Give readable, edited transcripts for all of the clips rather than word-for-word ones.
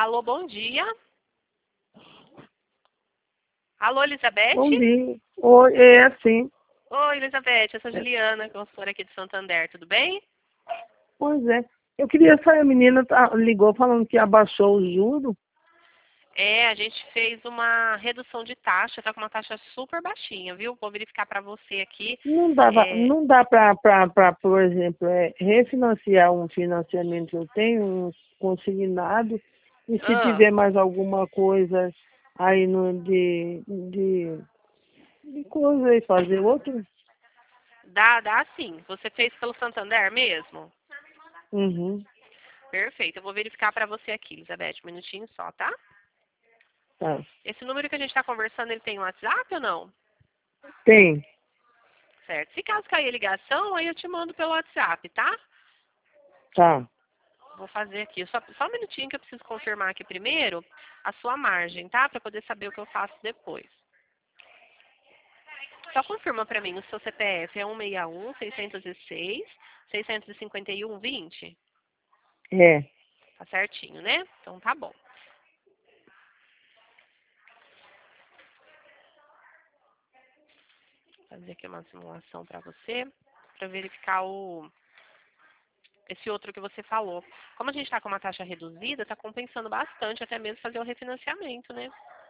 Alô, bom dia. Alô, Elizabeth? Bom dia. Oi, é assim. Oi, Elizabeth, eu sou Juliana, consultora aqui de Santander, tudo bem? Pois é. Eu queria saber, a menina ligou falando que abaixou o juro. É, a gente fez uma redução de taxa, tá com uma taxa super baixinha, viu? Vou verificar para você aqui. Não dá para, por exemplo, refinanciar um financiamento que eu tenho, um consignado, e se Ah, tiver mais alguma coisa aí de coisa aí, fazer outro. dá sim. Você fez pelo Santander mesmo? Uhum, Perfeito, eu vou verificar para você aqui, Elizabeth, um minutinho só, tá? tá. Esse número que a gente está conversando, ele tem WhatsApp ou não? Tem, Certo. Se caso cair a ligação, aí eu te mando pelo WhatsApp, tá? tá. Vou fazer aqui. Só um minutinho que eu preciso confirmar aqui primeiro a sua margem, tá? Para poder saber o que eu faço depois. Só confirma para mim, o seu CPF é 161-606-651-20? É. Tá certinho, né? Então tá bom. Vou fazer aqui uma simulação para você, para verificar esse outro que você falou. Como a gente está com uma taxa reduzida, está compensando bastante até mesmo fazer o refinanciamento, né?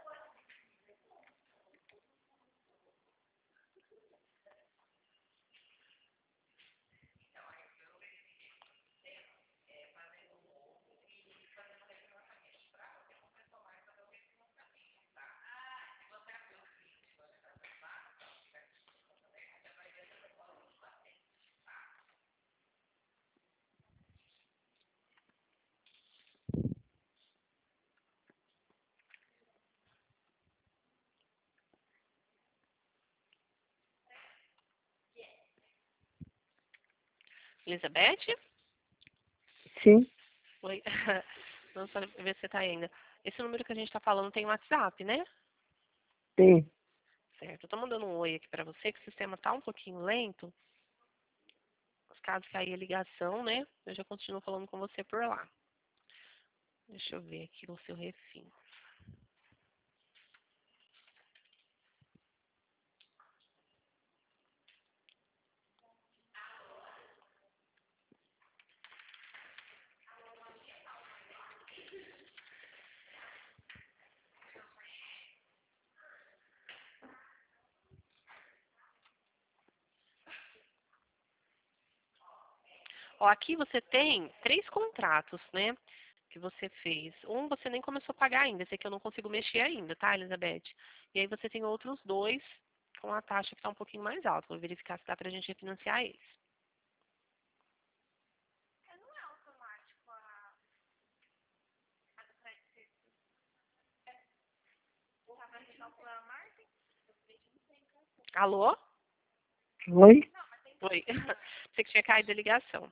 Elizabeth? Sim, Oi. Não só ver se você tá aí ainda. Esse número que a gente está falando tem WhatsApp, né? tem. Certo. Eu tô mandando um oi aqui para você, que o sistema tá um pouquinho lento. Mas caso cair a ligação, né? Eu já continuo falando com você por lá. Deixa eu ver aqui no seu refim. Ó, aqui você tem 3 contratos, né? Que você fez. Um você nem começou a pagar ainda. Esse aqui eu não consigo mexer ainda, tá, Elizabeth? E aí você tem outros 2 com a taxa que tá um pouquinho mais alta. Vou verificar se dá pra gente refinanciar eles. Alô? Oi? Oi. Você que tinha caído a ligação.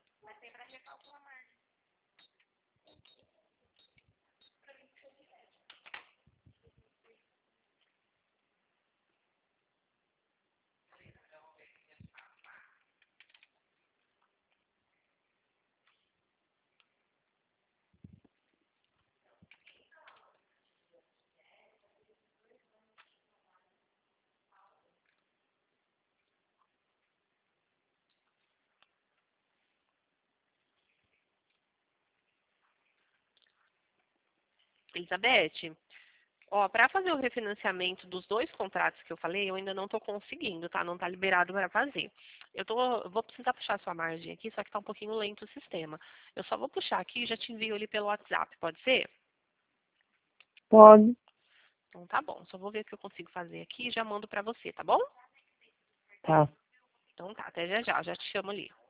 Elizabeth, ó, para fazer o refinanciamento dos 2 contratos que eu falei, eu ainda não estou conseguindo, tá? Não está liberado para fazer. Eu vou precisar puxar sua margem aqui, só que está um pouquinho lento o sistema. Eu só vou puxar aqui e já te envio ali pelo WhatsApp, pode ser? Pode. Então tá bom, só vou ver o que eu consigo fazer aqui e já mando para você, tá bom? Tá. Então tá, até já já te chamo ali.